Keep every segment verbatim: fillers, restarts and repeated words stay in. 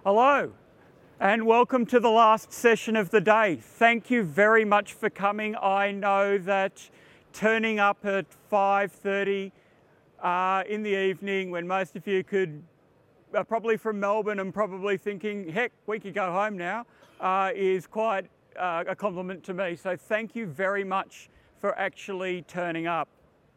Hello, and welcome to the last session of the day. Thank you very much for coming. I know that turning up at five thirty uh, in the evening when most of you could, uh, probably from Melbourne and probably thinking, heck, we could go home now, uh, is quite uh, a compliment to me. So thank you very much for actually turning up.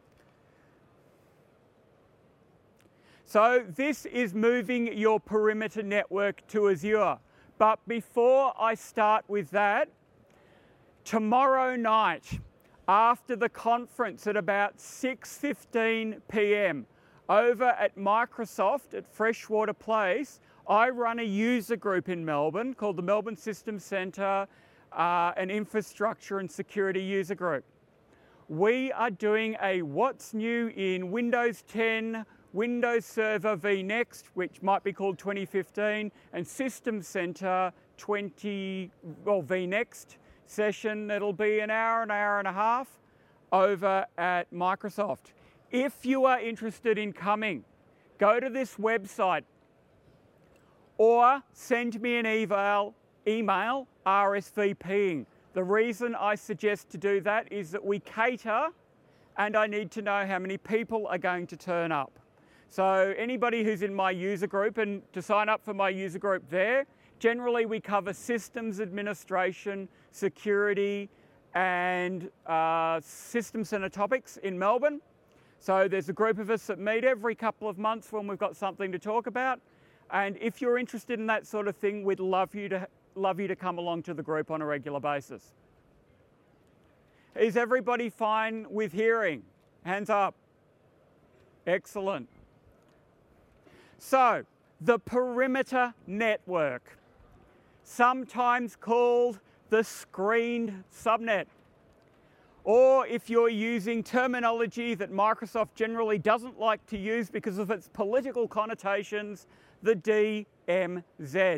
So this is moving your perimeter network to Azure. But before I start with that, tomorrow night, after the conference at about six fifteen p m, over at Microsoft at Freshwater Place, I run a user group in Melbourne called the Melbourne Systems Centre, uh, an Infrastructure and Security User Group. We are doing a What's New in Windows ten, Windows Server vNext, which might be called twenty fifteen, and Systems Centre twenty, well, vNext session. It'll be an hour, an hour and a half over at Microsoft. If you are interested in coming, go to this website or send me an email, email RSVPing. The reason I suggest to do that is that we cater and I need to know how many people are going to turn up. So anybody who's in my user group, and to sign up for my user group there, generally we cover systems administration, security, and uh, system centre topics in Melbourne. So there's a group of us that meet every couple of months when we've got something to talk about. And if you're interested in that sort of thing, we'd love you to, love you to come along to the group on a regular basis. Is everybody fine with hearing? Hands up. Excellent. So, the perimeter network, sometimes called the screened subnet, or if you're using terminology that Microsoft generally doesn't like to use because of its political connotations, the D M Z.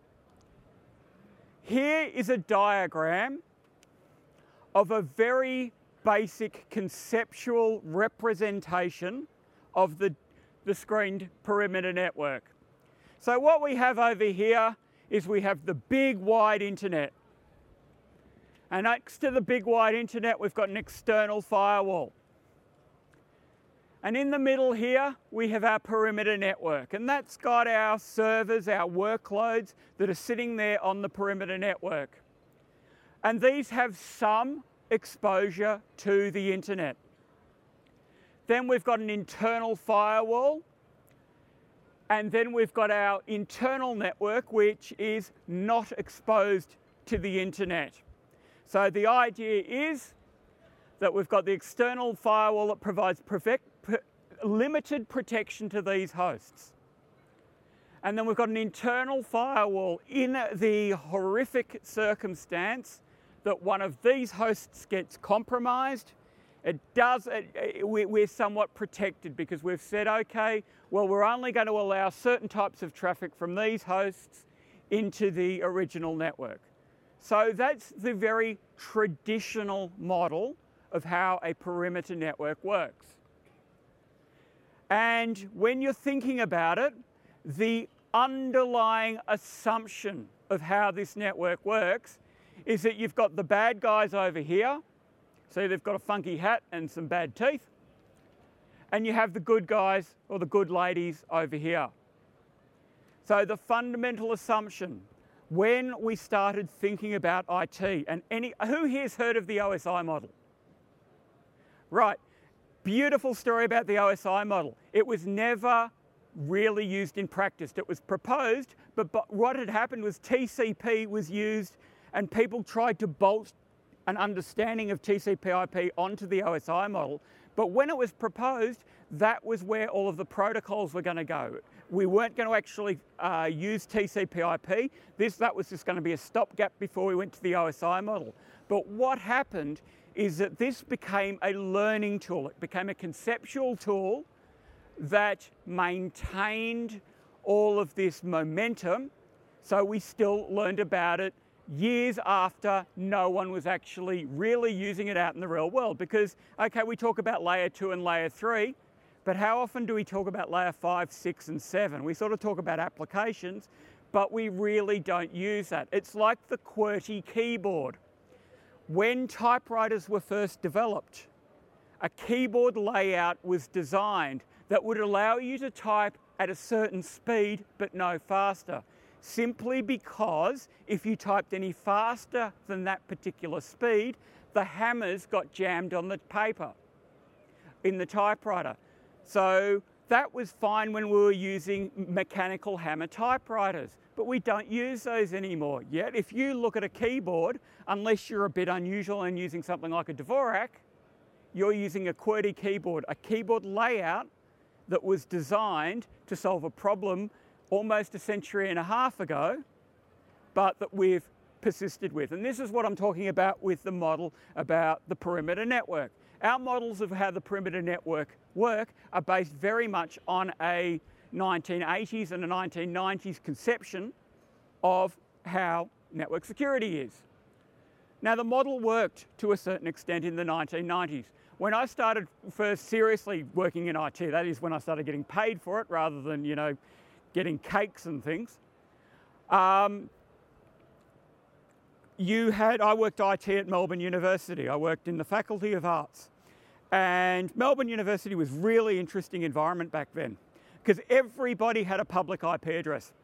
Here is a diagram of a very basic conceptual representation of the the screened perimeter network. So what we have over here is we have the big wide internet. And next to the big wide internet, we've got an external firewall. And in the middle here, we have our perimeter network. And that's got our servers, our workloads that are sitting there on the perimeter network. And these have some exposure to the internet. Then we've got an internal firewall, and then we've got our internal network, which is not exposed to the internet. So the idea is that we've got the external firewall that provides perfect, per, limited protection to these hosts. And then we've got an internal firewall in the horrific circumstance that one of these hosts gets compromised. It does, it, it, we're somewhat protected because we've said, okay, well, we're only going to allow certain types of traffic from these hosts into the original network. So that's the very traditional model of how a perimeter network works. And when you're thinking about it, the underlying assumption of how this network works is that you've got the bad guys over here. So they've got a funky hat and some bad teeth. And you have the good guys or the good ladies over here. So the fundamental assumption, when we started thinking about I T, and any, who here's heard of the O S I model? Right, beautiful story about the O S I model. It was never really used in practice. It was proposed, but, but what had happened was T C P was used and people tried to bolt an understanding of T C P I P onto the O S I model. But when it was proposed, that was where all of the protocols were going to go. We weren't going to actually uh, use T C P I P. This, that was just going to be a stopgap before we went to the O S I model. But what happened is that this became a learning tool. It became a conceptual tool that maintained all of this momentum. So we still learned about it years after no one was actually really using it out in the real world. Because, okay, we talk about layer two and layer three, but how often do we talk about layer five, six, and seven? We sort of talk about applications, but we really don't use that. It's like the QWERTY keyboard. When typewriters were first developed, a keyboard layout was designed that would allow you to type at a certain speed but no faster, simply because if you typed any faster than that particular speed, the hammers got jammed on the paper in the typewriter. So that was fine when we were using mechanical hammer typewriters, but we don't use those anymore. Yet if you look at a keyboard, unless you're a bit unusual and using something like a Dvorak, you're using a QWERTY keyboard, a keyboard layout that was designed to solve a problem almost a century and a half ago, but that we've persisted with. And this is what I'm talking about with the model about the perimeter network. Our models of how the perimeter network work are based very much on a nineteen eighties and a nineteen nineties conception of how network security is. Now, the model worked to a certain extent in the nineteen nineties. When I started first seriously working in I T, that is when I started getting paid for it rather than, you know, getting cakes and things, um, you had, I worked I T at Melbourne University. I worked in the Faculty of Arts. And Melbourne University was a really interesting environment back then because everybody had a public I P address.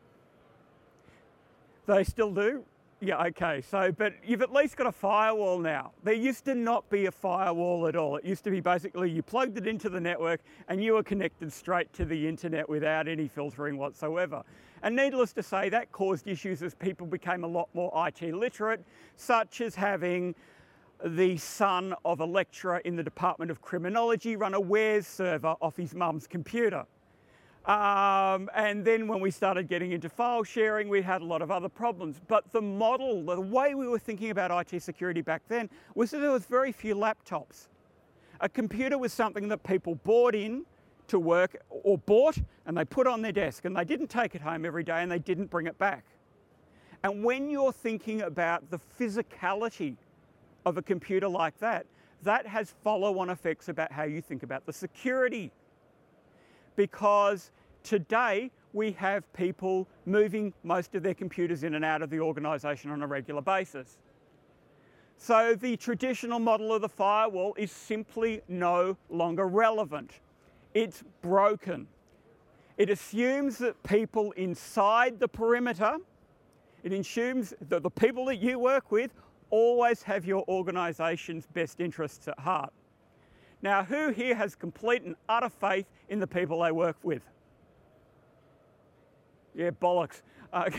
They still do? Yeah, okay. So, but you've at least got a firewall now. There used to not be a firewall at all. It used to be basically you plugged it into the network and you were connected straight to the internet without any filtering whatsoever. And needless to say, that caused issues as people became a lot more I T literate, such as having the son of a lecturer in the Department of Criminology run a Wares server off his mum's computer. Um, and then when we started getting into file sharing, we had a lot of other problems. But the model, the way we were thinking about I T security back then was that there was very few laptops. A computer was something that people bought in to work or bought and they put on their desk and they didn't take it home every day and they didn't bring it back. And when you're thinking about the physicality of a computer like that, that has follow-on effects about how you think about the security. Because today we have people moving most of their computers in and out of the organisation on a regular basis. So the traditional model of the firewall is simply no longer relevant. It's broken. It assumes that people inside the perimeter, it assumes that the people that you work with always have your organisation's best interests at heart. Now, who here has complete and utter faith in the people they work with? Yeah, bollocks. Uh,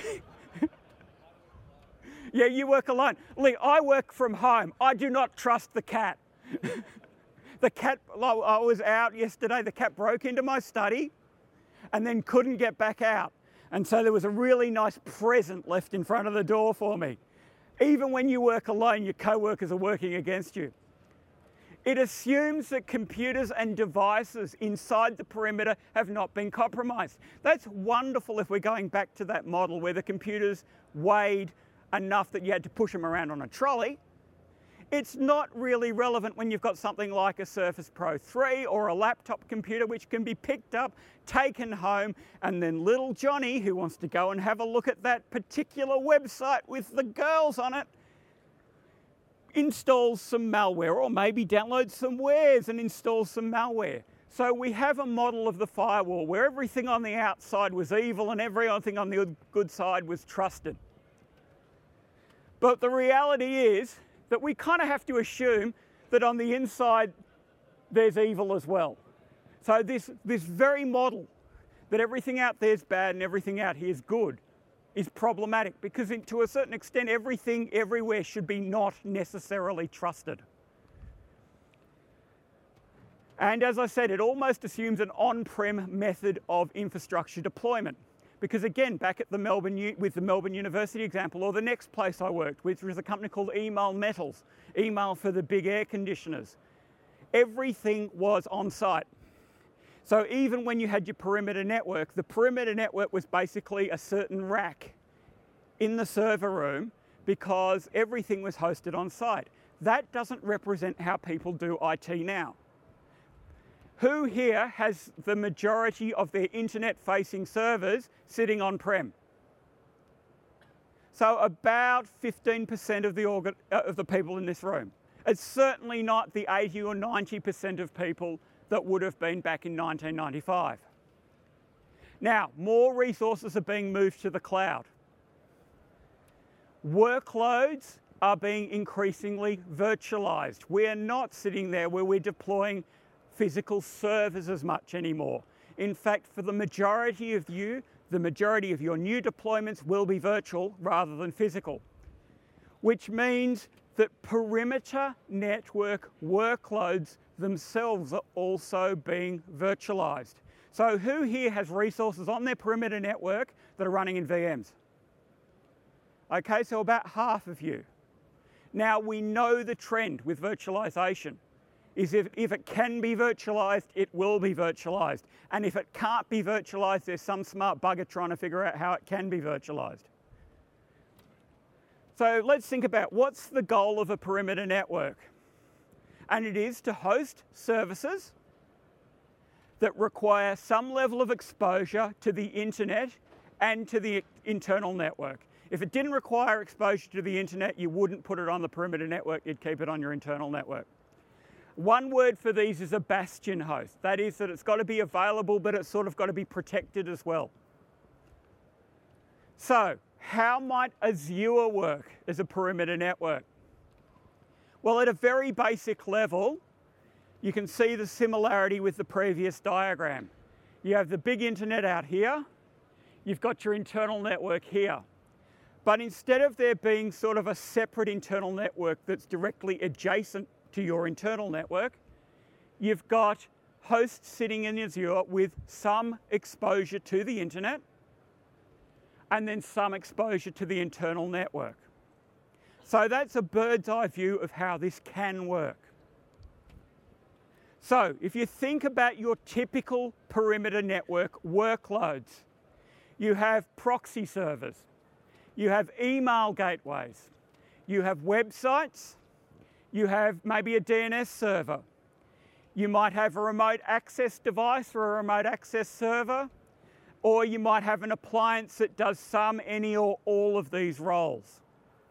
yeah, you work alone. Lee, I work from home. I do not trust the cat. The cat, I was out yesterday, the cat broke into my study and then couldn't get back out. And so there was a really nice present left in front of the door for me. Even when you work alone, your co-workers are working against you. It assumes that computers and devices inside the perimeter have not been compromised. That's wonderful if we're going back to that model where the computers weighed enough that you had to push them around on a trolley. It's not really relevant when you've got something like a Surface Pro three or a laptop computer which can be picked up, taken home, and then little Johnny, who wants to go and have a look at that particular website with the girls on it, installs some malware, or maybe downloads some wares and installs some malware. So we have a model of the firewall where everything on the outside was evil and everything on the good side was trusted. But the reality is that we kind of have to assume that on the inside there's evil as well. So this, this very model that everything out there is bad and everything out here is good is problematic because in, to a certain extent everything everywhere should be not necessarily trusted. And as I said, it almost assumes an on-prem method of infrastructure deployment. Because again, back at the Melbourne, with the Melbourne University example, or the next place I worked, which was a company called Email Metals, Email for the big air conditioners, everything was on site. So even when you had your perimeter network, the perimeter network was basically a certain rack in the server room because everything was hosted on site. That doesn't represent how people do I T now. Who here has the majority of their internet-facing servers sitting on-prem? So about fifteen percent of the, organ, uh, of the people in this room. It's certainly not the eighty or ninety percent of people that would have been back in nineteen ninety-five. Now, more resources are being moved to the cloud. Workloads are being increasingly virtualized. We're not sitting there where we're deploying physical servers as much anymore. In fact, for the majority of you, the majority of your new deployments will be virtual rather than physical, which means that perimeter network workloads themselves are also being virtualized. So who here has resources on their perimeter network that are running in V Ms? Okay, so about half of you. Now, we know the trend with virtualization is if, if it can be virtualized, it will be virtualized. And if it can't be virtualized, there's some smart bugger trying to figure out how it can be virtualized. So let's think about what's the goal of a perimeter network. And it is to host services that require some level of exposure to the internet and to the internal network. If it didn't require exposure to the internet, you wouldn't put it on the perimeter network, you'd keep it on your internal network. One word for these is a bastion host. That is that it's got to be available, but it's sort of got to be protected as well. So, how might Azure work as a perimeter network? Well, at a very basic level, you can see the similarity with the previous diagram. You have the big internet out here, you've got your internal network here. But instead of there being sort of a separate internal network that's directly adjacent to your internal network, you've got hosts sitting in Azure with some exposure to the internet and then some exposure to the internal network. So that's a bird's eye view of how this can work. So if you think about your typical perimeter network workloads, you have proxy servers, you have email gateways, you have websites, you have maybe a D N S server, you might have a remote access device or a remote access server, or you might have an appliance that does some, any, or all of these roles.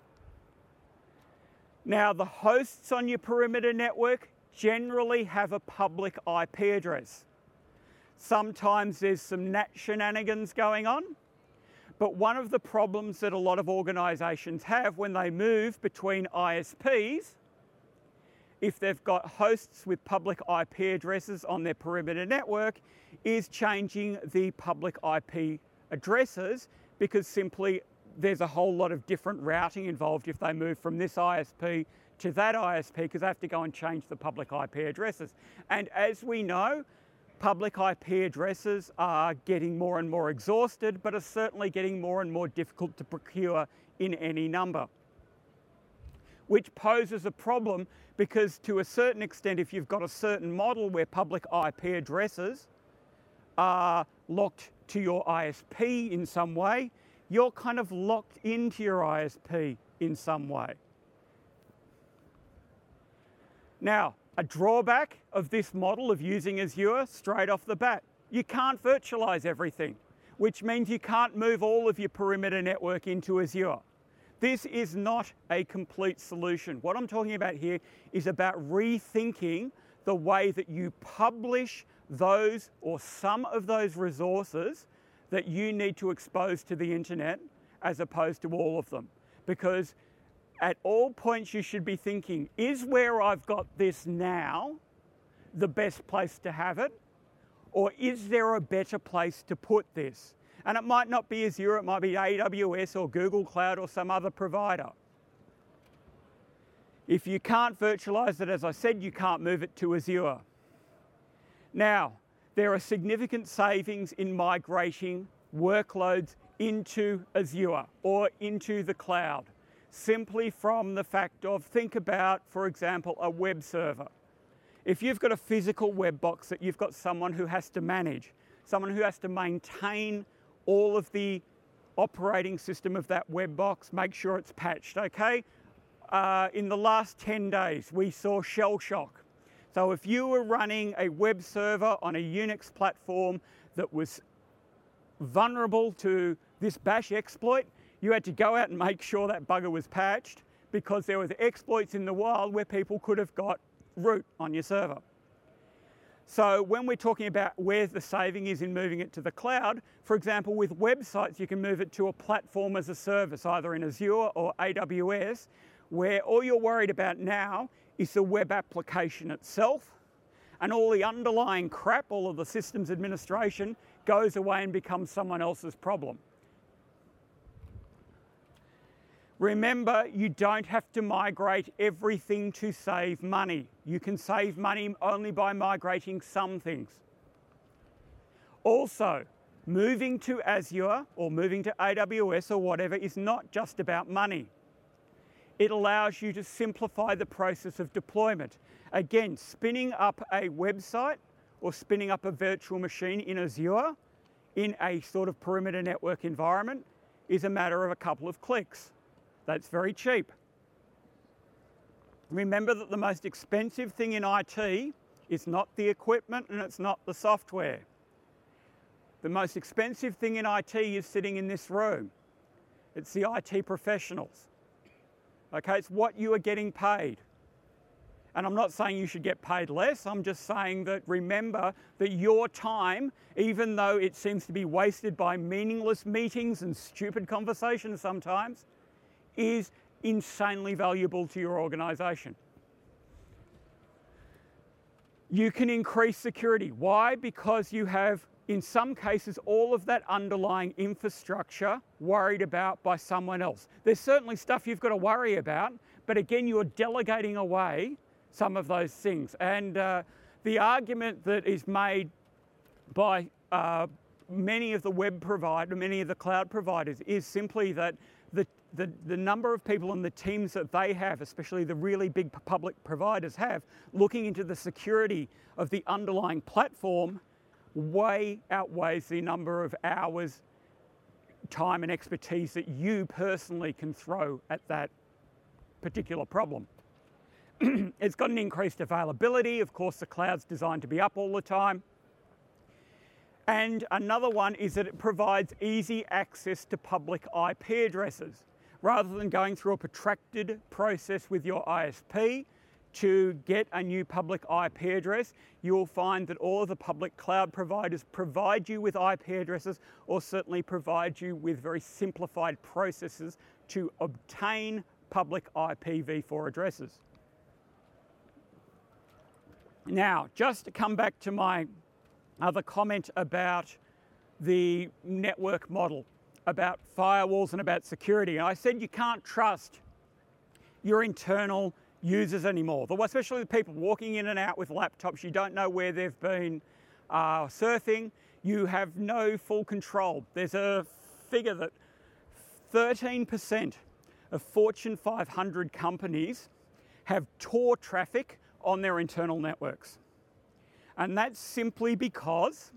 Now, the hosts on your perimeter network generally have a public I P address. Sometimes there's some N A T shenanigans going on, but one of the problems that a lot of organisations have when they move between I S Ps, if they've got hosts with public I P addresses on their perimeter network, is changing the public I P addresses, because simply there's a whole lot of different routing involved if they move from this I S P to that I S P, because they have to go and change the public I P addresses. And as we know, public I P addresses are getting more and more exhausted, but are certainly getting more and more difficult to procure in any number, which poses a problem because to a certain extent, if you've got a certain model where public I P addresses are locked to your I S P in some way, you're kind of locked into your I S P in some way. Now, a drawback of this model of using Azure straight off the bat, you can't virtualize everything, which means you can't move all of your perimeter network into Azure. This is not a complete solution. What I'm talking about here is about rethinking the way that you publish those or some of those resources that you need to expose to the internet as opposed to all of them. Because at all points you should be thinking, is where I've got this now the best place to have it? Or is there a better place to put this? And it might not be Azure, it might be A W S or Google Cloud or some other provider. If you can't virtualize it, as I said, you can't move it to Azure. Now, there are significant savings in migrating workloads into Azure or into the cloud, simply from the fact of, think about, for example, a web server. If you've got a physical web box that you've got someone who has to manage, someone who has to maintain all of the operating system of that web box, make sure it's patched, okay? Uh, in the last ten days, we saw shell shock. So if you were running a web server on a Unix platform that was vulnerable to this bash exploit, You had to go out and make sure that bugger was patched because there was exploits in the wild where people could have got root on your server. So when we're talking about where the saving is in moving it to the cloud, for example, with websites, you can move it to a platform as a service, either in Azure or A W S, where all you're worried about now is the web application itself, and all the underlying crap, all of the systems administration, goes away and becomes someone else's problem. Remember, you don't have to migrate everything to save money. You can save money only by migrating some things. Also, moving to Azure or moving to A W S or whatever is not just about money. It allows you to simplify the process of deployment. Again, spinning up a website or spinning up a virtual machine in Azure in a sort of perimeter network environment is a matter of a couple of clicks. That's very cheap. Remember that the most expensive thing in I T is not the equipment and it's not the software. The most expensive thing in I T is sitting in this room. It's the I T professionals. Okay, it's what you are getting paid. And I'm not saying you should get paid less, I'm just saying that remember that your time, even though it seems to be wasted by meaningless meetings and stupid conversations sometimes, is insanely valuable to your organisation. You can increase security. Why? Because you have, in some cases, all of that underlying infrastructure worried about by someone else. There's certainly stuff you've got to worry about, but again, you're delegating away some of those things. And uh, the argument that is made by uh, many of the web providers, many of the cloud providers, is simply that the The, the number of people and the teams that they have, especially the really big public providers have, looking into the security of the underlying platform way outweighs the number of hours, time and expertise that you personally can throw at that particular problem. It's got an increased availability. Of course, the cloud's designed to be up all the time. And another one is that it provides easy access to public I P addresses. Rather than going through a protracted process with your I S P to get a new public I P address, you will find that all of the public cloud providers provide you with I P addresses, or certainly provide you with very simplified processes to obtain public I P v four addresses. Now, just to come back to my other comment about the network model, about firewalls and about security. And I said you can't trust your internal users anymore, especially the people walking in and out with laptops. You don't know where they've been uh, surfing. You have no full control. There's a figure that thirteen percent of Fortune five hundred companies have Tor traffic on their internal networks. And that's simply because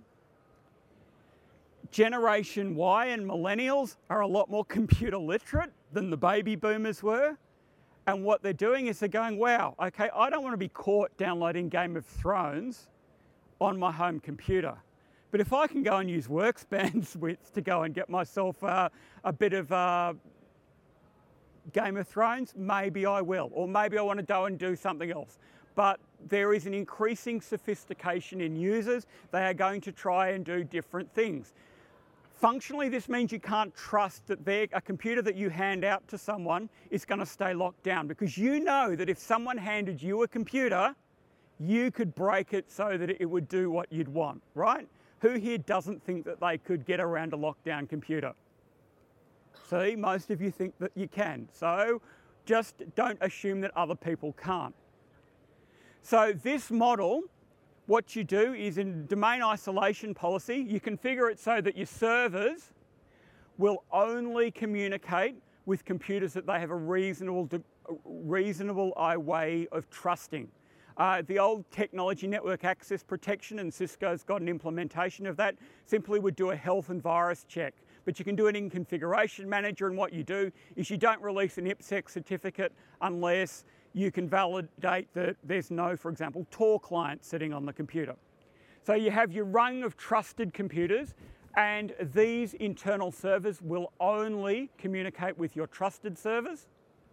Generation Y and millennials are a lot more computer literate than the baby boomers were. And what they're doing is they're going, wow, okay, I don't want to be caught downloading Game of Thrones on my home computer. But if I can go and use work bandwidth to go and get myself uh, a bit of uh, Game of Thrones, maybe I will. Or maybe I want to go and do something else. But there is an increasing sophistication in users. They are going to try and do different things. Functionally, this means you can't trust that a computer that you hand out to someone is going to stay locked down, because you know that if someone handed you a computer, you could break it so that it would do what you'd want, right? Who here doesn't think that they could get around a lockdown computer? See, most of you think that you can. So just don't assume that other people can't. So this model, what you do is in domain isolation policy, you configure it so that your servers will only communicate with computers that they have a reasonable, reasonable way of trusting. Uh, the old technology network access protection, and Cisco's got an implementation of that, simply would do a health and virus check. But you can do it in Configuration Manager, and what you do is you don't release an IPsec certificate unless you can validate that there's no, for example, Tor client sitting on the computer. So you have your rung of trusted computers, And these internal servers will only communicate with your trusted servers.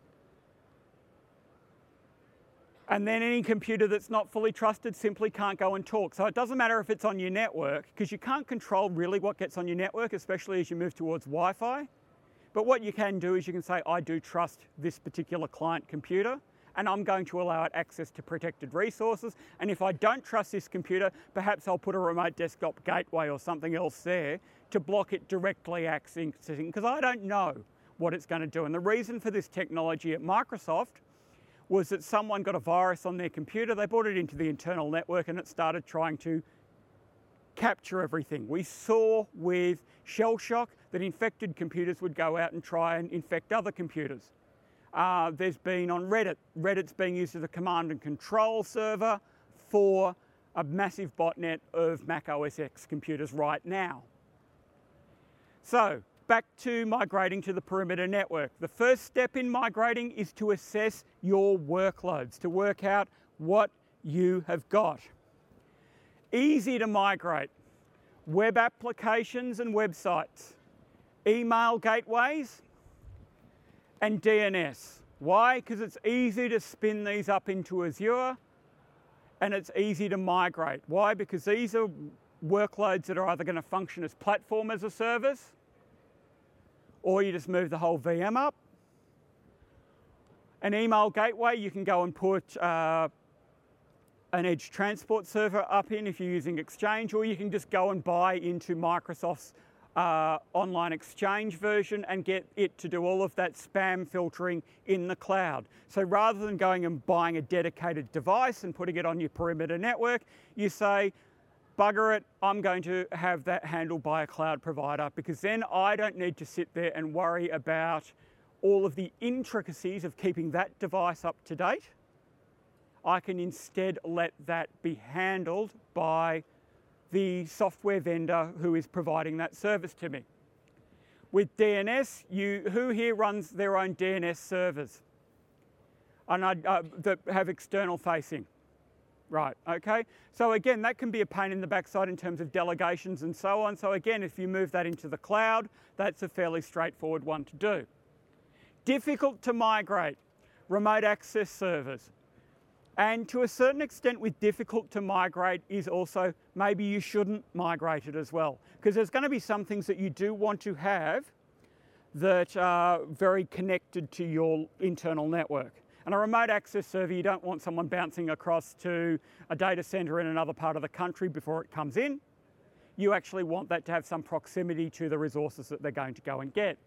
And then any computer that's not fully trusted simply can't go and talk. So it doesn't matter if it's on your network, because you can't control really what gets on your network, especially as you move towards Wi-Fi. But what you can do is you can say, I do trust this particular client computer, and I'm going to allow it access to protected resources. And if I don't trust this computer, perhaps I'll put a remote desktop gateway or something else there to block it directly accessing, because I don't know what it's going to do. And the reason for this technology at Microsoft was that someone got a virus on their computer, they brought it into the internal network, and it started trying to capture everything. We saw with shell shock that infected computers would go out and try and infect other computers. Uh, there's been on Reddit, Reddit's being used as a command and control server for a massive botnet of Mac O S X computers right now. So, back to migrating to the perimeter network. The first step in migrating is to assess your workloads, to work out what you have got. Easy to migrate. Web applications and websites, email gateways, and D N S. Why? Because it's easy to spin these up into Azure, and it's easy to migrate. Why? Because these are workloads that are either going to function as platform as a service, or you just move the whole V M up. An email gateway, you can go and put uh, an Edge transport server up in if you're using Exchange, or you can just go and buy into Microsoft's uh, online Exchange version and get it to do all of that spam filtering in the cloud. So rather than going and buying a dedicated device and putting it on your perimeter network, you say, bugger it, I'm going to have that handled by a cloud provider, because then I don't need to sit there and worry about all of the intricacies of keeping that device up to date. I can instead let that be handled by the software vendor who is providing that service to me. With D N S, you, who here runs their own D N S servers and I, uh, that have external facing? Right, okay. So again, that can be a pain in the backside in terms of delegations and so on. So again, if you move that into the cloud, that's a fairly straightforward one to do. Difficult to migrate, remote access servers. And to a certain extent with difficult to migrate is also maybe you shouldn't migrate it as well, because there's going to be some things that you do want to have that are very connected to your internal network. And a remote access server, you don't want someone bouncing across to a data center in another part of the country before it comes in. You actually want that to have some proximity to the resources that they're going to go and get.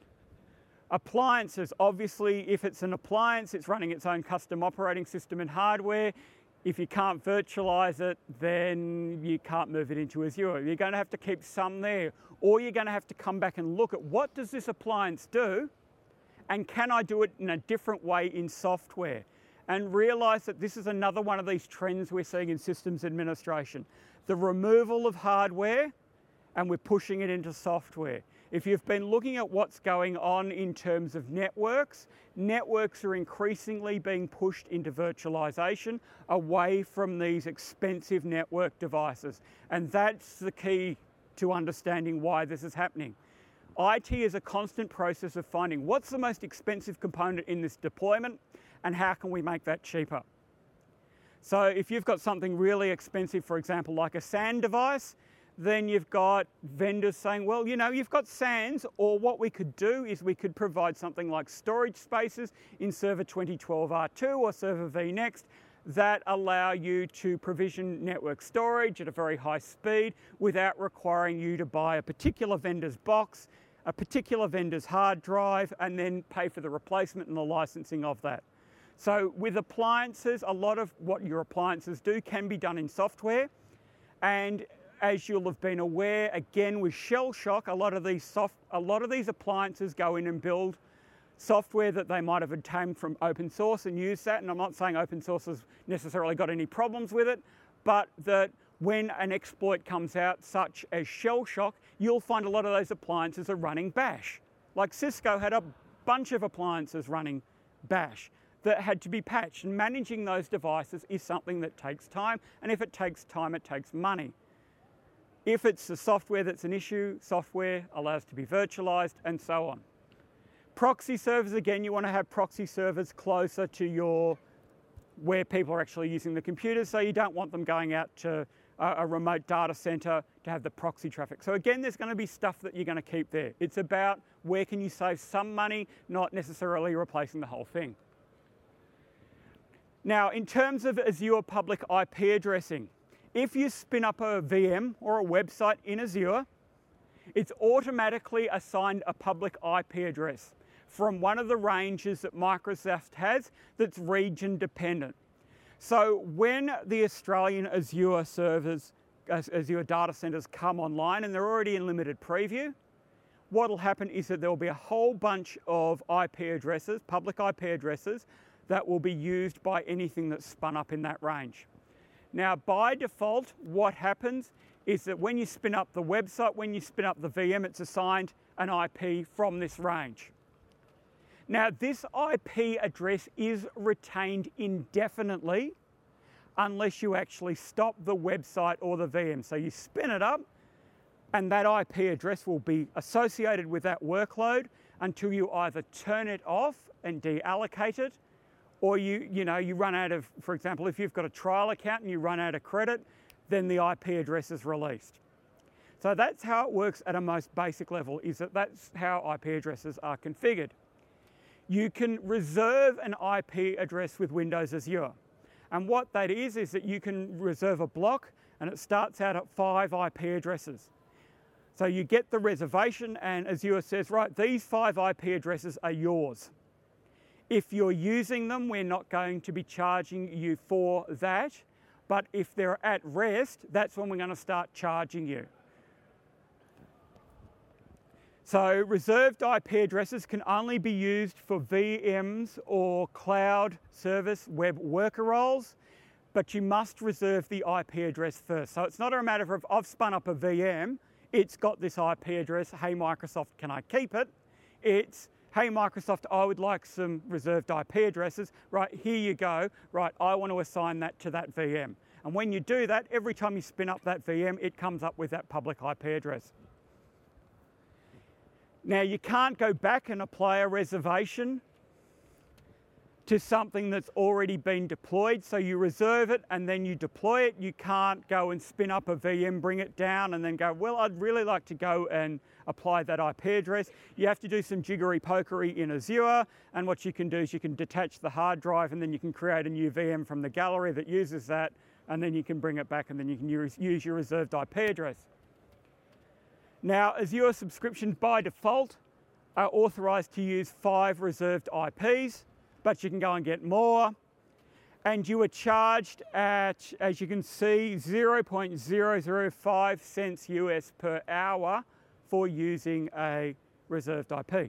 Appliances, obviously, if it's an appliance, it's running its own custom operating system and hardware. If you can't virtualize it, then you can't move it into Azure. You're going to have to keep some there, or you're going to have to come back and look at what does this appliance do, and can I do it in a different way in software? And realize that this is another one of these trends we're seeing in systems administration. The removal of hardware, and we're pushing it into software. If you've been looking at what's going on in terms of networks, networks are increasingly being pushed into virtualization away from these expensive network devices. And that's the key to understanding why this is happening. I T is a constant process of finding what's the most expensive component in this deployment and how can we make that cheaper. So if you've got something really expensive, for example, like a S A N device, then you've got vendors saying, well, you know, you've got S A Ns, or what we could do is we could provide something like storage spaces in Server twenty twelve R two or Server vNext that allow you to provision network storage at a very high speed without requiring you to buy a particular vendor's box, a particular vendor's hard drive, and then pay for the replacement and the licensing of that. So with appliances, a lot of what your appliances do can be done in software. And as you'll have been aware, again with shell shock, a lot of these soft, a lot of these appliances go in and build software that they might have obtained from open source and use that. And I'm not saying open source has necessarily got any problems with it, but that when an exploit comes out, such as shell shock, you'll find a lot of those appliances are running bash. Like Cisco had a bunch of appliances running bash that had to be patched. And managing those devices is something that takes time. And if it takes time, it takes money. If it's the software that's an issue, software allows to be virtualized and so on. Proxy servers, again, you want to have proxy servers closer to your where people are actually using the computers, so you don't want them going out to a, a remote data center to have the proxy traffic. So again, there's going to be stuff that you're going to keep there. It's about where can you save some money, not necessarily replacing the whole thing. Now, in terms of Azure public I P addressing, if you spin up a V M or a website in Azure, it's automatically assigned a public I P address from one of the ranges that Microsoft has that's region dependent. So when the Australian Azure servers, Azure data centers come online, and they're already in limited preview, what will happen is that there will be a whole bunch of I P addresses, public I P addresses, that will be used by anything that's spun up in that range. Now, by default, what happens is that when you spin up the website, when you spin up the V M, it's assigned an I P from this range. Now, this I P address is retained indefinitely unless you actually stop the website or the V M. So you spin it up, and that I P address will be associated with that workload until you either turn it off and deallocate it, or you, you know, you run out of, for example, if you've got a trial account and you run out of credit, then the I P address is released. So that's how it works at a most basic level, is that that's how I P addresses are configured. You can reserve an I P address with Windows Azure. And what that is, is that you can reserve a block, and it starts out at five I P addresses. So you get the reservation, and Azure says, right, these five I P addresses are yours. If you're using them, we're not going to be charging you for that. But if they're at rest, that's when we're going to start charging you. So reserved I P addresses can only be used for V Ms or cloud service web worker roles, but you must reserve the I P address first. So it's not a matter of, I've spun up a V M, it's got this I P address, hey Microsoft, can I keep it? It's, hey Microsoft, I would like some reserved I P addresses. Right, here you go. Right, I want to assign that to that V M. And when you do that, every time you spin up that V M, it comes up with that public I P address. Now, you can't go back and apply a reservation to something that's already been deployed. So you reserve it and then you deploy it. You can't go and spin up a V M, bring it down, and then go, well, I'd really like to go and apply that I P address. You have to do some jiggery pokery in Azure. And what you can do is you can detach the hard drive, and then you can create a new V M from the gallery that uses that. And then you can bring it back, and then you can use, use your reserved I P address. Now, Azure subscriptions by default are authorized to use five reserved I Ps, but you can go and get more. And you are charged at, as you can see, zero point zero zero five cents U S per hour for using a reserved I P.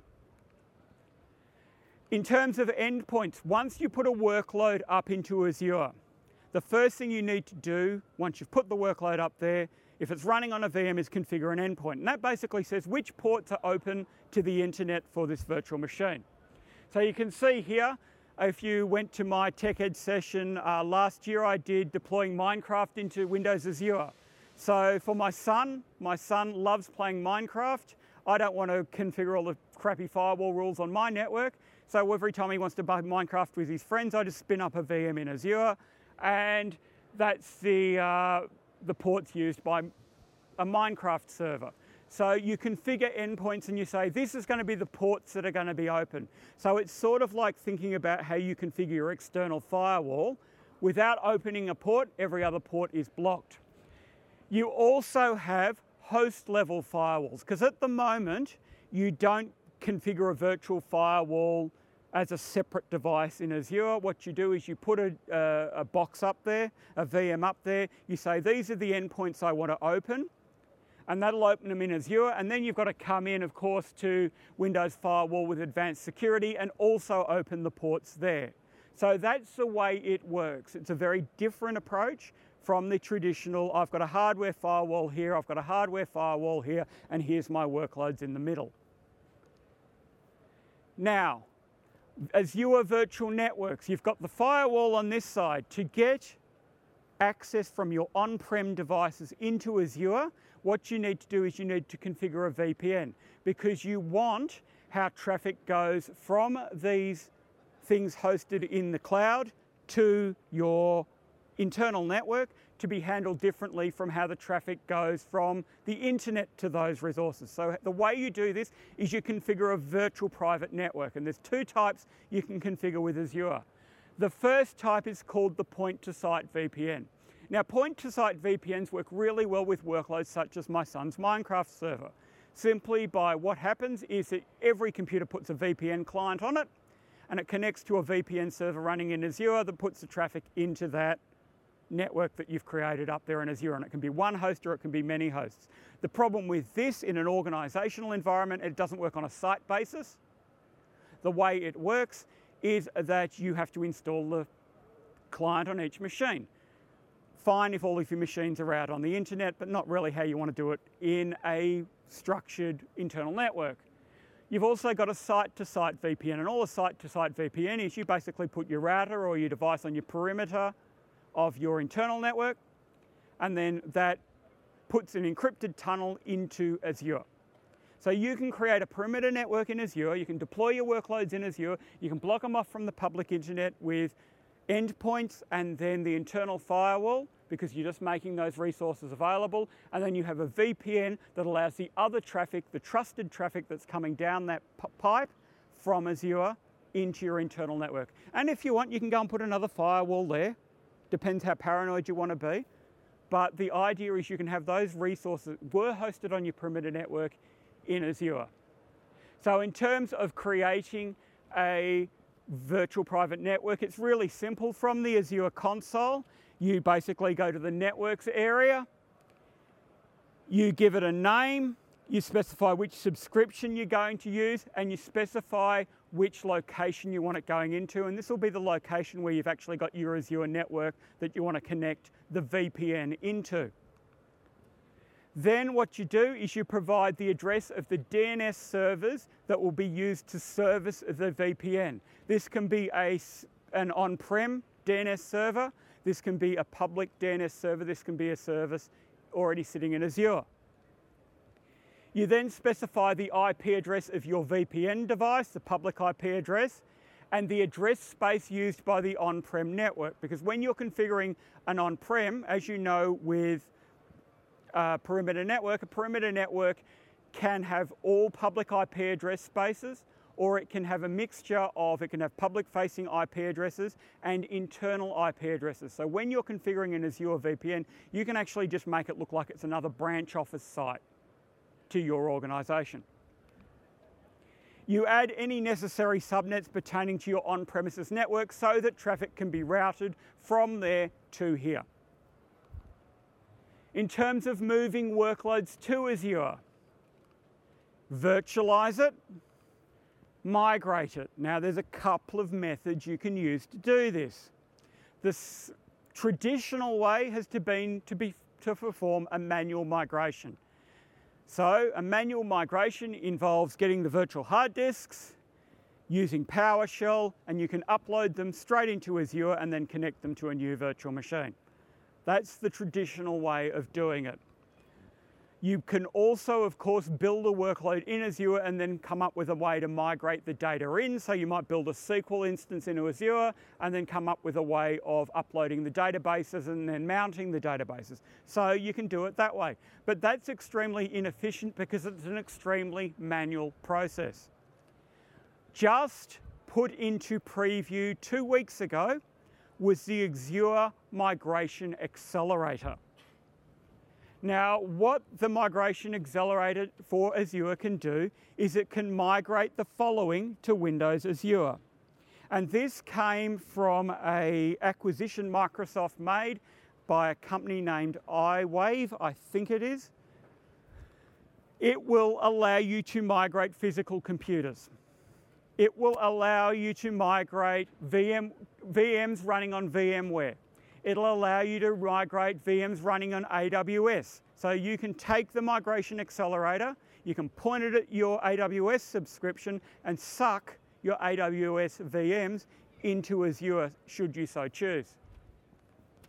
In terms of endpoints, once you put a workload up into Azure, the first thing you need to do, once you've put the workload up there, if it's running on a V M, is configure an endpoint. And that basically says which ports are open to the internet for this virtual machine. So you can see here, if you went to my TechEd session uh, last year, I did deploying Minecraft into Windows Azure. So for my son, my son loves playing Minecraft. I don't want to configure all the crappy firewall rules on my network. So every time he wants to play Minecraft with his friends, I just spin up a V M in Azure, and that's the uh, the ports used by a Minecraft server. So you configure endpoints and you say, this is going to be the ports that are going to be open. So it's sort of like thinking about how you configure your external firewall. Without opening a port, every other port is blocked. You also have host level firewalls, because at the moment, you don't configure a virtual firewall as a separate device in Azure. What you do is you put a, a, a box up there, a V M up there, you say, these are the endpoints I want to open, and that'll open them in Azure, and then you've got to come in, of course, to Windows Firewall with Advanced Security and also open the ports there. So that's the way it works. It's a very different approach from the traditional, I've got a hardware firewall here, I've got a hardware firewall here, and here's my workloads in the middle. Now, Azure Virtual Networks, you've got the firewall on this side. To get access from your on-prem devices into Azure, what you need to do is you need to configure a V P N, because you want how traffic goes from these things hosted in the cloud to your internal network to be handled differently from how the traffic goes from the internet to those resources. So the way you do this is you configure a virtual private network, and there's two types you can configure with Azure. The first type is called the point-to-site V P N. Now, point-to-site V P Ns work really well with workloads such as my son's Minecraft server. Simply by what happens is that every computer puts a V P N client on it, and it connects to a V P N server running in Azure that puts the traffic into that network that you've created up there in Azure, and it can be one host or it can be many hosts. The problem with this in an organizational environment, it doesn't work on a site basis. The way it works is that you have to install the client on each machine. Fine if all of your machines are out on the internet, but not really how you want to do it in a structured internal network. You've also got a site-to-site V P N, and all a site-to-site V P N is you basically put your router or your device on your perimeter of your internal network, and then that puts an encrypted tunnel into Azure. So you can create a perimeter network in Azure, you can deploy your workloads in Azure, you can block them off from the public internet with endpoints and then the internal firewall, because you're just making those resources available, and then you have a V P N that allows the other traffic, the trusted traffic that's coming down that p- pipe from Azure into your internal network. And if you want, you can go and put another firewall there. Depends how paranoid you want to be. But the idea is you can have those resources were hosted on your perimeter network in Azure. So in terms of creating a virtual private network, it's really simple. From the Azure console, you basically go to the networks area, you give it a name, you specify which subscription you're going to use, and you specify which location you want it going into, and this will be the location where you've actually got your Azure network that you want to connect the V P N into. Then what you do is you provide the address of the D N S servers that will be used to service the V P N. This can be a, an on-prem D N S server, this can be a public D N S server, this can be a service already sitting in Azure. You then specify the I P address of your V P N device, the public I P address, and the address space used by the on-prem network. Because when you're configuring an on-prem, as you know with a perimeter network, a perimeter network can have all public I P address spaces, or it can have a mixture of, it can have public-facing I P addresses and internal I P addresses. So when you're configuring an Azure V P N, you can actually just make it look like it's another branch office site to your organization. You add any necessary subnets pertaining to your on-premises network so that traffic can be routed from there to here. In terms of moving workloads to Azure, virtualize it, migrate it. Now there's a couple of methods you can use to do this. The s- traditional way has to been to be to perform a manual migration. So a manual migration involves getting the virtual hard disks, using PowerShell, and you can upload them straight into Azure and then connect them to a new virtual machine. That's the traditional way of doing it. You can also, of course, build a workload in Azure and then come up with a way to migrate the data in. So you might build a S Q L instance into Azure and then come up with a way of uploading the databases and then mounting the databases. So you can do it that way. But that's extremely inefficient because it's an extremely manual process. Just put into preview two weeks ago was the Azure Migration Accelerator. Now, what the Migration Accelerator for Azure can do is it can migrate the following to Windows Azure. And this came from an acquisition Microsoft made by a company named iWave, I think it is. It will allow you to migrate physical computers. It will allow you to migrate V M, V Ms running on VMware. It'll allow you to migrate V Ms running on A W S. So you can take the Migration Accelerator, you can point it at your A W S subscription and suck your A W S V Ms into Azure should you so choose.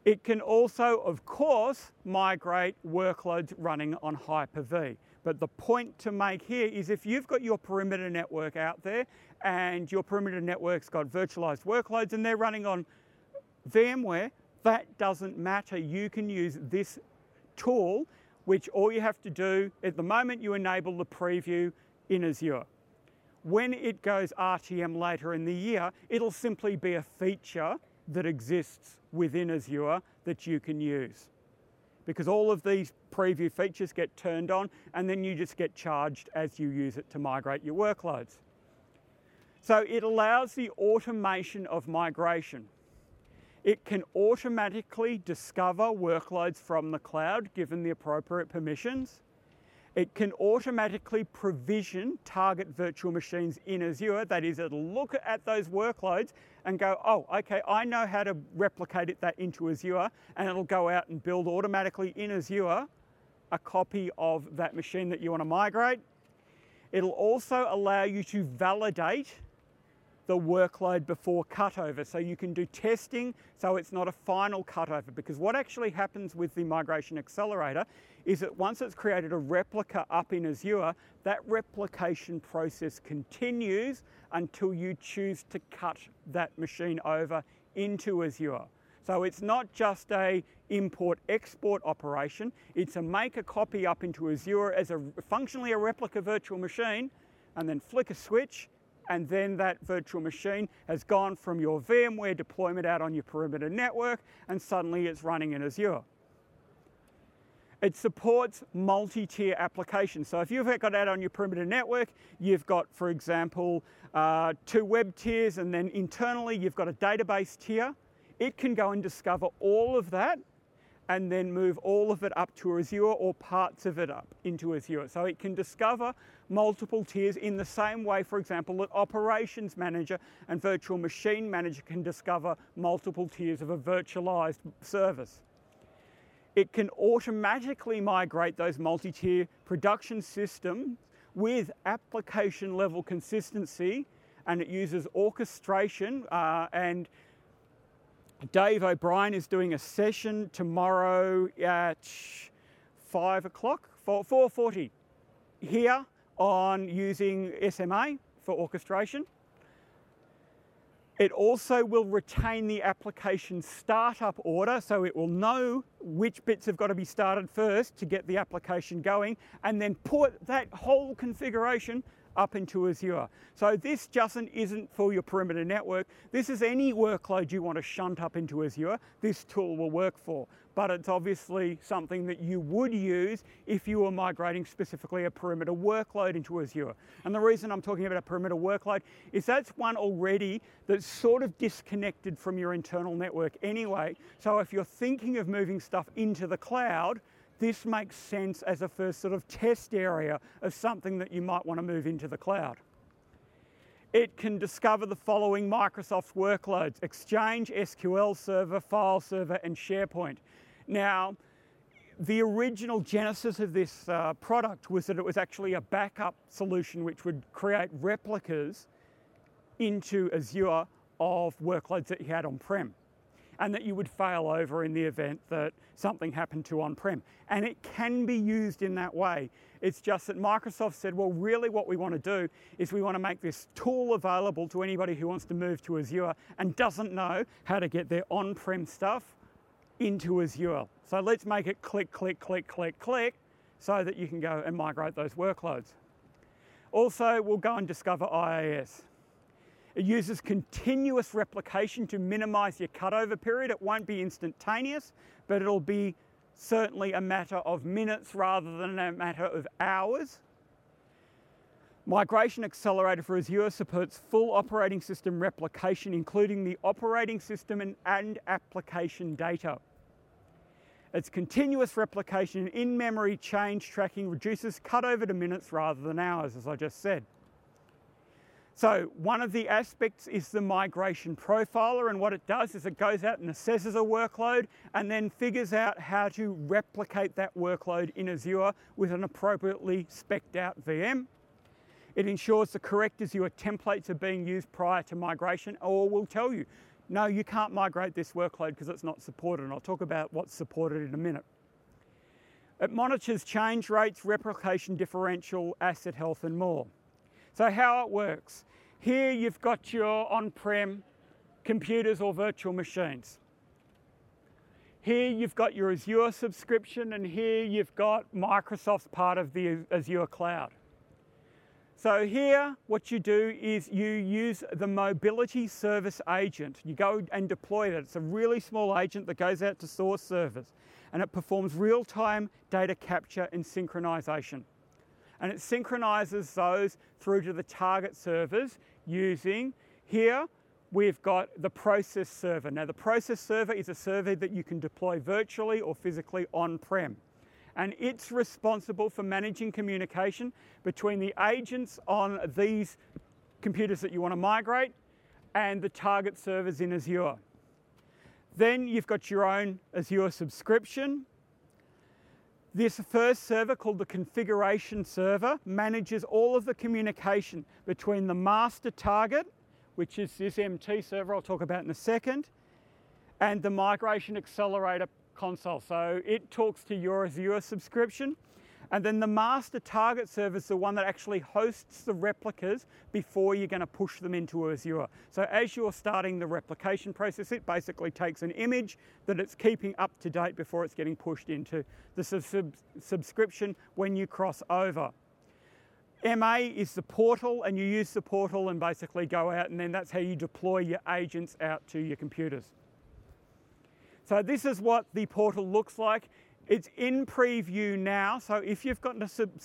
It can also, of course, migrate workloads running on Hyper-V. But the point to make here is if you've got your perimeter network out there and your perimeter network's got virtualized workloads and they're running on VMware, that doesn't matter. You can use this tool, which all you have to do, at the moment you enable the preview in Azure. When it goes R T M later in the year, it'll simply be a feature that exists within Azure that you can use. Because all of these preview features get turned on and then you just get charged as you use it to migrate your workloads. So it allows the automation of migration. It can automatically discover workloads from the cloud given the appropriate permissions. It can automatically provision target virtual machines in Azure. That is, it'll look at those workloads and go, oh, okay, I know how to replicate it, that into Azure, and it'll go out and build automatically in Azure a copy of that machine that you want to migrate. It'll also allow you to validate the workload before cutover. So you can do testing so it's not a final cutover, because what actually happens with the Migration Accelerator is that once it's created a replica up in Azure, that replication process continues until you choose to cut that machine over into Azure. So it's not just a import-export operation, it's a make a copy up into Azure as a functionally a replica virtual machine, and then flick a switch, and then that virtual machine has gone from your VMware deployment out on your perimeter network, and suddenly it's running in Azure. It supports multi-tier applications. So if you've got out on your perimeter network, you've got, for example, uh, two web tiers, and then internally you've got a database tier. It can go and discover all of that and then move all of it up to Azure or parts of it up into Azure. So it can discover multiple tiers in the same way, for example, that Operations Manager and Virtual Machine Manager can discover multiple tiers of a virtualized service. It can automatically migrate those multi-tier production systems with application level consistency, and it uses orchestration uh, and Dave O'Brien is doing a session tomorrow at five o'clock, four forty, here on using S M A for orchestration. It also will retain the application startup order, so it will know which bits have got to be started first to get the application going, and then put that whole configuration up into Azure. So this just isn't for your perimeter network. This is any workload you want to shunt up into Azure, this tool will work for. But it's obviously something that you would use if you were migrating specifically a perimeter workload into Azure. And the reason I'm talking about a perimeter workload is that's one already that's sort of disconnected from your internal network anyway. So if you're thinking of moving stuff into the cloud, this makes sense as a first sort of test area of something that you might want to move into the cloud. It can discover the following Microsoft workloads: Exchange, S Q L Server, File Server, and SharePoint. Now, the original genesis of this uh, product was that it was actually a backup solution which would create replicas into Azure of workloads that you had on-prem, and that you would fail over in the event that something happened to on-prem. And it can be used in that way. It's just that Microsoft said, well, really what we want to do is we want to make this tool available to anybody who wants to move to Azure and doesn't know how to get their on-prem stuff into Azure. So let's make it click, click, click, click, click, so that you can go and migrate those workloads. Also, we'll go and discover I A S. It uses continuous replication to minimize your cutover period. It won't be instantaneous, but it'll be certainly a matter of minutes rather than a matter of hours. Migration Accelerator for Azure supports full operating system replication, including the operating system and, and application data. Its continuous replication and in-memory change tracking reduces cutover to minutes rather than hours, as I just said. So one of the aspects is the migration profiler, and what it does is it goes out and assesses a workload and then figures out how to replicate that workload in Azure with an appropriately spec'd out V M. It ensures the correct Azure templates are being used prior to migration, or will tell you, no, you can't migrate this workload because it's not supported, and I'll talk about what's supported in a minute. It monitors change rates, replication differential, asset health, and more. So how it works. Here you've got your on-prem computers or virtual machines. Here you've got your Azure subscription, and here you've got Microsoft's part of the Azure cloud. So here what you do is you use the mobility service agent. You go and deploy that. It's a really small agent that goes out to source servers, and it performs real-time data capture and synchronization. And it synchronizes those through to the target servers using, here we've got the process server. Now the process server is a server that you can deploy virtually or physically on-prem. And it's responsible for managing communication between the agents on these computers that you want to migrate and the target servers in Azure. Then you've got your own Azure subscription. This first server, called the configuration server, manages all of the communication between the master target, which is this M T server I'll talk about in a second, and the migration accelerator console. So it talks to your Azure subscription, and then the master target server is the one that actually hosts the replicas before you're going to push them into Azure. So as you're starting the replication process, it basically takes an image that it's keeping up to date before it's getting pushed into the sub subscription when you cross over. M A is the portal, and you use the portal and basically go out, and then that's how you deploy your agents out to your computers. So this is what the portal looks like. It's in preview now, so if you've got an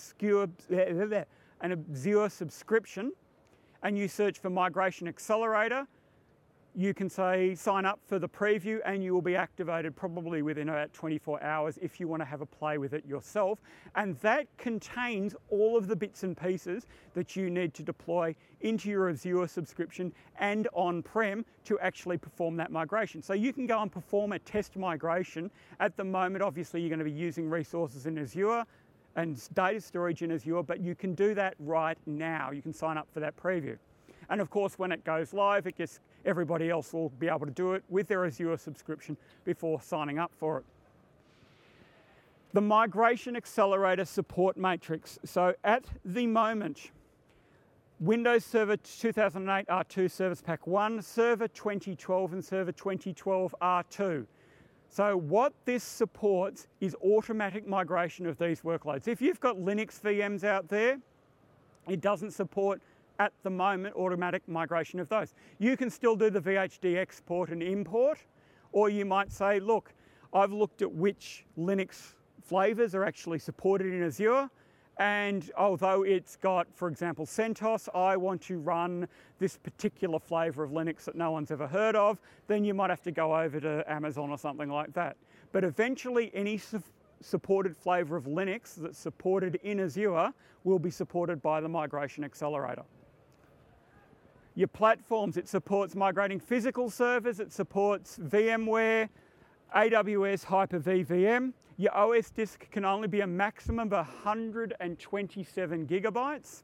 Azure subscription and you search for Migration Accelerator, you can say sign up for the preview, and you will be activated probably within about twenty-four hours if you want to have a play with it yourself. And that contains all of the bits and pieces that you need to deploy into your Azure subscription and on-prem to actually perform that migration. So you can go and perform a test migration. At the moment, obviously, you're going to be using resources in Azure and data storage in Azure, but you can do that right now. You can sign up for that preview. And of course, when it goes live, it gets, everybody else will be able to do it with their Azure subscription before signing up for it. The Migration Accelerator support matrix. So at the moment, Windows Server two thousand eight R two Service Pack one, Server twenty twelve, and Server twenty twelve R two. So what this supports is automatic migration of these workloads. If you've got Linux V Ms out there, it doesn't support at the moment automatic migration of those. You can still do the V H D export and import, or you might say, look, I've looked at which Linux flavors are actually supported in Azure, and although it's got, for example, CentOS, I want to run this particular flavor of Linux that no one's ever heard of, then you might have to go over to Amazon or something like that. But eventually any su supported flavor of Linux that's supported in Azure will be supported by the Migration Accelerator. Your platforms, it supports migrating physical servers, it supports VMware, A W S Hyper-V V M. Your O S disk can only be a maximum of one hundred twenty-seven gigabytes.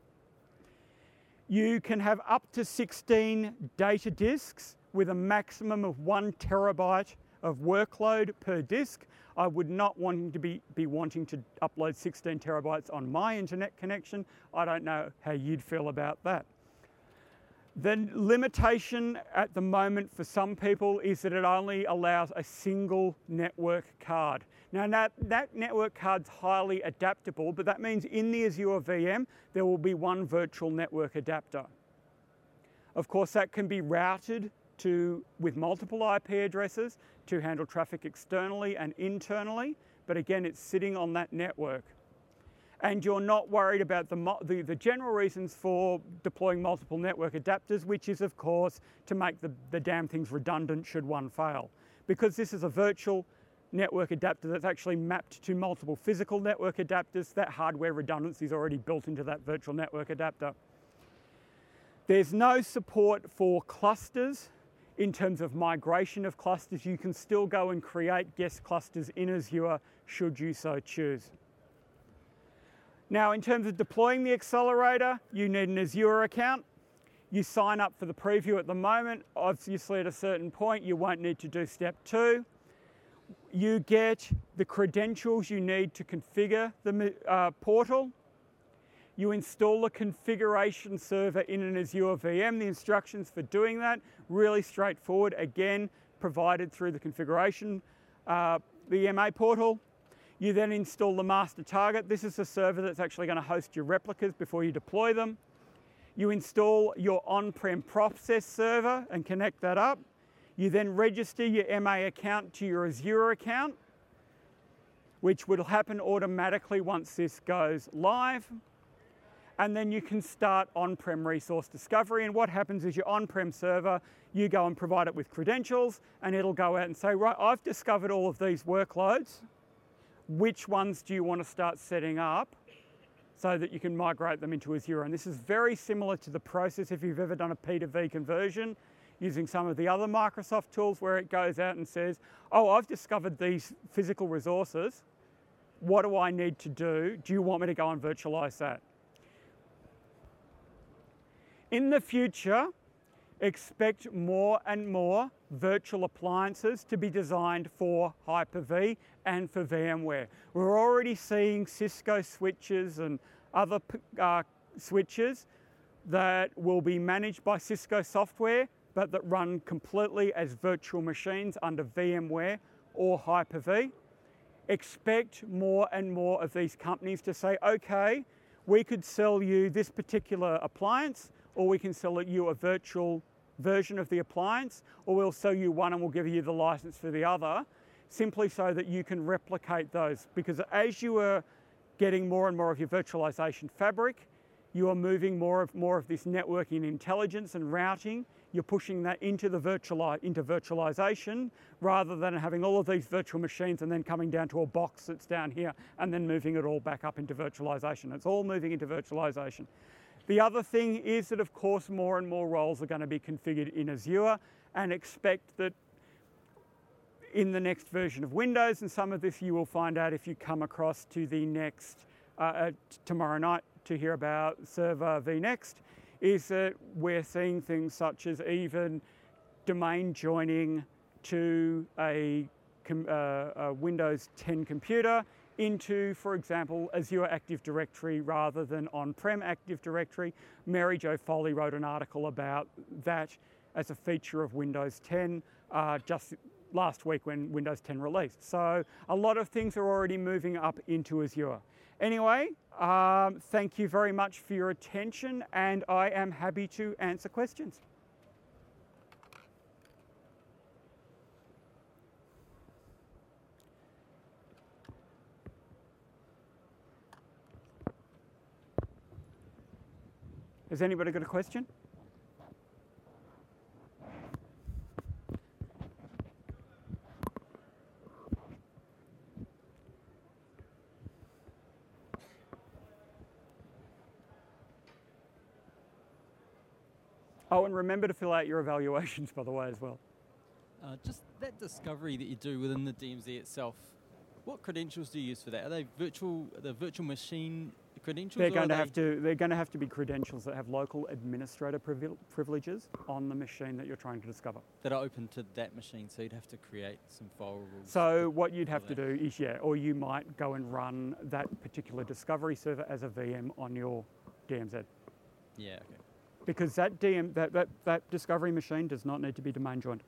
You can have up to sixteen data disks with a maximum of one terabyte of workload per disk. I would not want to be, be wanting to upload sixteen terabytes on my internet connection. I don't know how you'd feel about that. The limitation at the moment for some people is that it only allows a single network card. Now that, that network card's highly adaptable, but that means in the Azure V M, there will be one virtual network adapter. Of course, that can be routed to, with multiple I P addresses to handle traffic externally and internally, but again, it's sitting on that network. And you're not worried about the, the, the general reasons for deploying multiple network adapters, which is, of course, to make the, the damn things redundant should one fail. Because this is a virtual network adapter that's actually mapped to multiple physical network adapters, that hardware redundancy is already built into that virtual network adapter. There's no support for clusters in terms of migration of clusters. You can still go and create guest clusters in Azure should you so choose. Now, in terms of deploying the accelerator, you need an Azure account. You sign up for the preview at the moment. Obviously, at a certain point, you won't need to do step two. You get the credentials you need to configure the uh, portal. You install a configuration server in an Azure V M. The instructions for doing that, really straightforward, again, provided through the configuration, uh, the M A portal. You then install the master target. This is a server that's actually going to host your replicas before you deploy them. You install your on-prem process server and connect that up. You then register your M A account to your Azure account, which will happen automatically once this goes live. And then you can start on-prem resource discovery. And what happens is your on-prem server, you go and provide it with credentials, and it'll go out and say, right, I've discovered all of these workloads. Which ones do you want to start setting up so that you can migrate them into Azure? And this is very similar to the process if you've ever done a P to V conversion using some of the other Microsoft tools, where it goes out and says, oh, I've discovered these physical resources. What do I need to do? Do you want me to go and virtualize that? In the future, expect more and more virtual appliances to be designed for Hyper-V and for VMware. We're already seeing Cisco switches and other uh, switches that will be managed by Cisco software, but that run completely as virtual machines under VMware or Hyper-V. Expect more and more of these companies to say, okay, we could sell you this particular appliance, or we can sell you a virtual version of the appliance, or we'll sell you one and we'll give you the license for the other, simply so that you can replicate those. Because as you are getting more and more of your virtualization fabric, you are moving more of more of this networking intelligence and routing. You're pushing that into the virtual into virtualization, rather than having all of these virtual machines and then coming down to a box that's down here and then moving it all back up into virtualization. It's all moving into virtualization. The other thing is that, of course, more and more roles are going to be configured in Azure, and expect that in the next version of Windows, and some of this you will find out if you come across to the next, uh, uh, tomorrow night to hear about Server vNext, is that we're seeing things such as even domain joining to a, uh, a Windows ten computer into, for example, Azure Active Directory rather than on-prem Active Directory. Mary Jo Foley wrote an article about that as a feature of Windows ten uh, just last week when Windows ten released. So a lot of things are already moving up into Azure. Anyway, um, thank you very much for your attention, and I am happy to answer questions. Has anybody got a question? Oh, and remember to fill out your evaluations, by the way, as well. Uh, just that discovery that you do within the D M Z itself, what credentials do you use for that? Are they virtual, the virtual machine credentials? They're going to have to. They're going to have to be credentials that have local administrator privil- privileges on the machine that you're trying to discover. That are open to that machine, so you'd have to create some file rules. So what you'd have to do is, yeah, or you might go and run that particular discovery server as a V M on your D M Z. Yeah. Okay. Because that D M that, that that discovery machine does not need to be domain joined.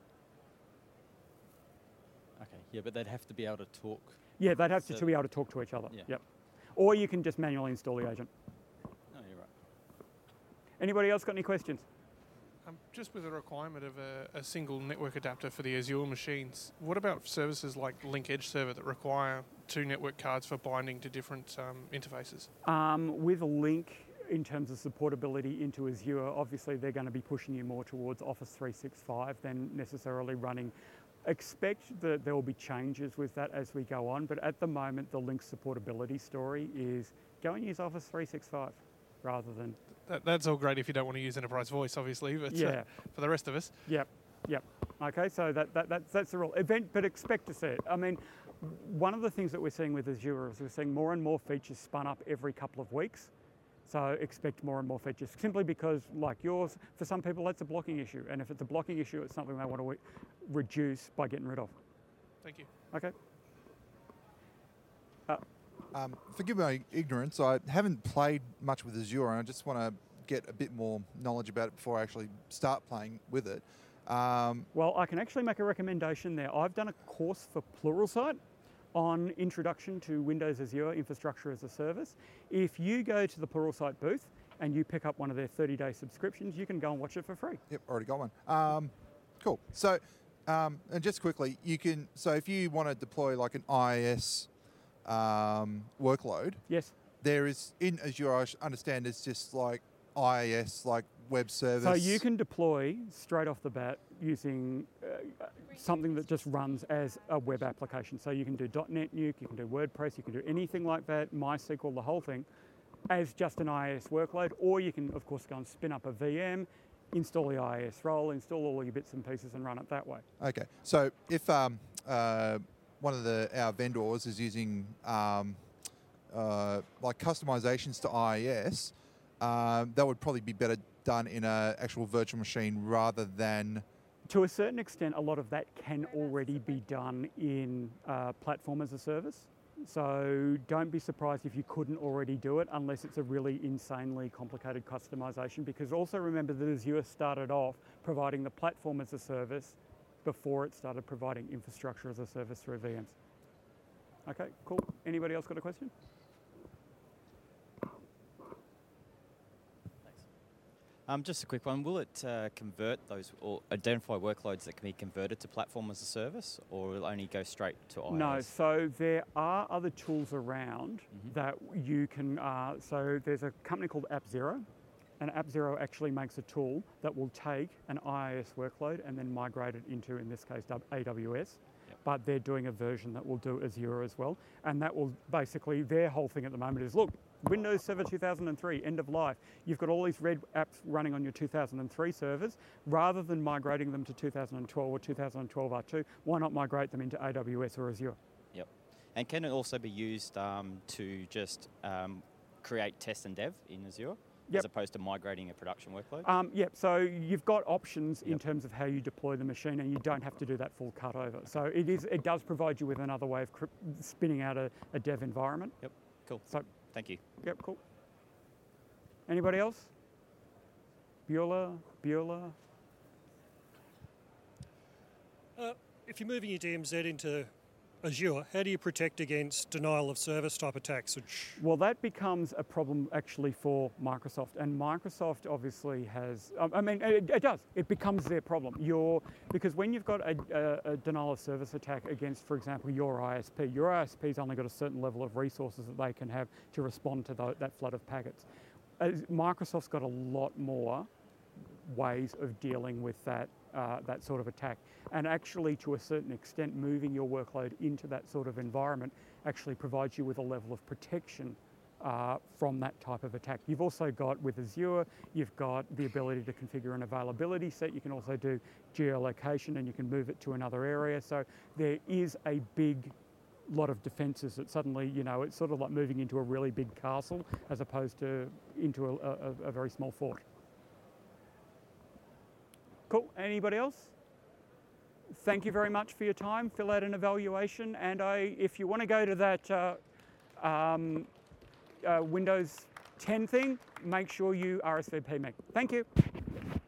Okay. Yeah, but they'd have to be able to talk. Yeah, they'd have so to be able to talk to each other. Yeah. Yep. Or you can just manually install the agent. No, you're right. Anybody else got any questions? Um, just with the requirement of a, a single network adapter for the Azure machines, what about services like Link Edge Server that require two network cards for binding to different um, interfaces? Um, with Link, in terms of supportability into Azure, obviously they're going to be pushing you more towards Office three sixty-five than necessarily running. Expect that there will be changes with that as we go on, but at the moment the Link supportability story is go and use Office three sixty-five rather than... That, that's all great if you don't want to use Enterprise Voice, obviously, but yeah. uh, for the rest of us. Yep, yep. Okay, so that, that, that's, that's the rule. Event, but expect to see it. I mean, one of the things that we're seeing with Azure is we're seeing more and more features spun up every couple of weeks. So expect more and more features, simply because, like yours, for some people that's a blocking issue, and if it's a blocking issue, it's something they want to reduce by getting rid of. Thank you. Okay. Um, forgive my ignorance, I haven't played much with Azure, and I just want to get a bit more knowledge about it before I actually start playing with it. Um, Well, I can actually make a recommendation there. I've done a course for Pluralsight on Introduction to Windows Azure Infrastructure as a Service. If you go to the Pluralsight booth and you pick up one of their thirty-day subscriptions, you can go and watch it for free. Yep, already got one. Um, cool. So, um, and just quickly, you can. So, if you want to deploy like an I I S um, workload, Yes. there is in Azure. I understand it's just like I I S, like web service. So you can deploy straight off the bat using uh, something that just runs as a web application. So you can do .NET Nuke, you can do WordPress, you can do anything like that, MySQL, the whole thing, as just an I I S workload. Or you can, of course, go and spin up a V M, install the I I S role, install all your bits and pieces, and run it that way. Okay. So if um, uh, one of the our vendors is using um, uh, like customizations to I I S, uh, that would probably be better done in an actual virtual machine rather than. To a certain extent, a lot of that can already be done in uh, platform as a service. So don't be surprised if you couldn't already do it unless it's a really insanely complicated customization, because also remember that Azure started off providing the platform as a service before it started providing infrastructure as a service through V Ms. Okay, cool. Anybody else got a question? Um, just a quick one. Will it uh, convert those or identify workloads that can be converted to platform as a service, or will it only go straight to I I S? No, so there are other tools around Mm-hmm. that you can, uh, so there's a company called AppZero, and AppZero actually makes a tool that will take an I I S workload and then migrate it into, in this case, A W S. Yep. But they're doing a version that will do Azure as well. And that will basically, their whole thing at the moment is, look, Windows Server two thousand three, end of life. You've got all these red apps running on your two thousand three servers. Rather than migrating them to two thousand twelve or two thousand twelve R two, why not migrate them into A W S or Azure? Yep. And can it also be used um, to just um, create test and dev in Azure, Yep. as opposed to migrating a production workload? Um, yep, so you've got options in Yep. terms of how you deploy the machine, and you don't have to do that full cutover. So it is, it does provide you with another way of cr- spinning out a, a dev environment. Yep. Cool. So, Thank you. yep, cool. Anybody else? Beulah, Beulah? Uh, if you're moving your D M Z into Azure, how do you protect against denial of service type attacks? Which Well, that becomes a problem actually for Microsoft, and Microsoft obviously has. Um, I mean, it, it does. It becomes their problem. Your because when you've got a, a, a denial of service attack against, for example, your I S P, your I S P's only got a certain level of resources that they can have to respond to tho- that flood of packets. As Microsoft's got a lot more ways of dealing with that uh, that sort of attack, and actually to a certain extent moving your workload into that sort of environment actually provides you with a level of protection uh, from that type of attack. You've also got with Azure, you've got the ability to configure an availability set. You can also do geolocation and you can move it to another area. So there is a big lot of defences that suddenly, you know, it's sort of like moving into a really big castle as opposed to into a, a, a very small fort. Cool. Anybody else? Thank you very much for your time. Fill out an evaluation, and I, if you want to go to that uh, um, uh, Windows ten thing, make sure you R S V P me. Thank you.